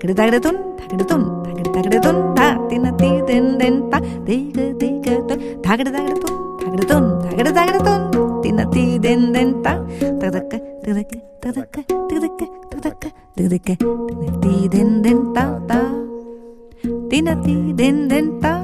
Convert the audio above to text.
தகடதொன் தகடதொன் தகடதொன் தா தினதி தென் தென் தா தேக தேக தொன் தகடதொன் தகடதொன் தகடதொன் தினதி தென் தென் தா ததக்க ததக்க ததக்க ததக்க ததக்க ததக்க தினதி தென் தென் தா தா தினதி தென் தென் தா